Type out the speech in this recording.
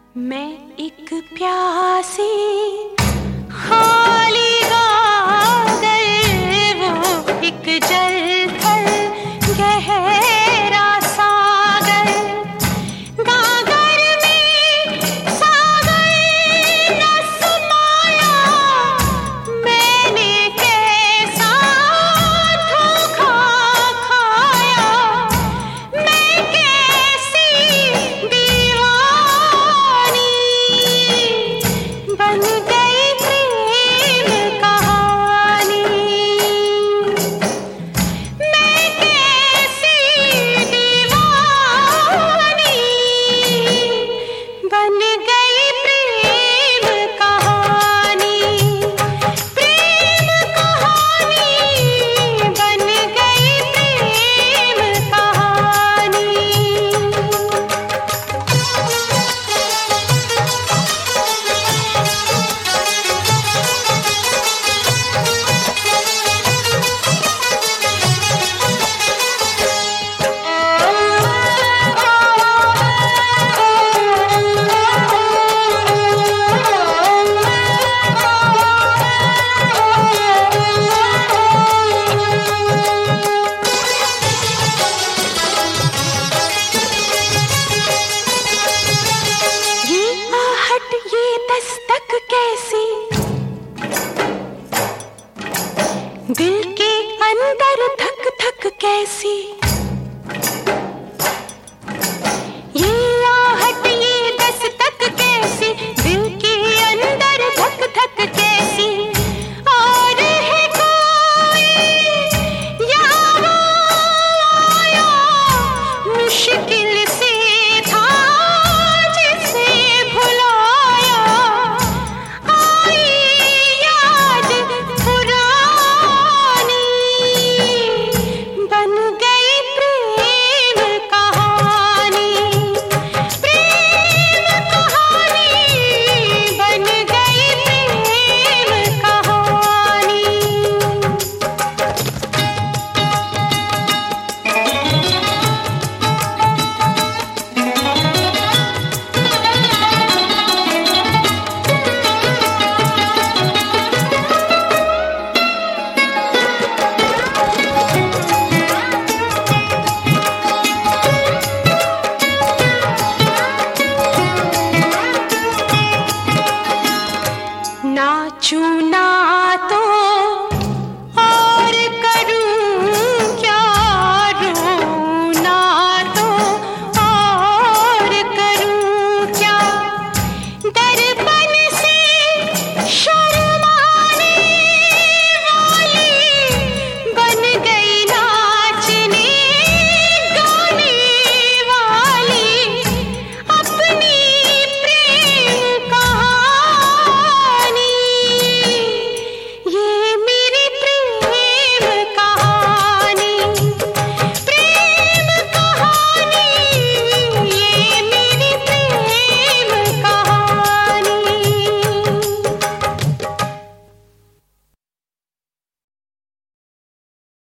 मैं एक प्यासी खाली गागर, वो एक जलथल गहरा सागर। गागर में सागर न समाया, मैंने कैसा धोखा खाया। मैं कैसी दीवानी बन गई प्रेम कहानी। मैं कैसी दीवानी बन गई प्रेम कहानी। प्रेम कहानी बन गई प्रेम कहानी। ये आहट ये दस्तक कैसी, दिल के अंदर धक धक कैसी।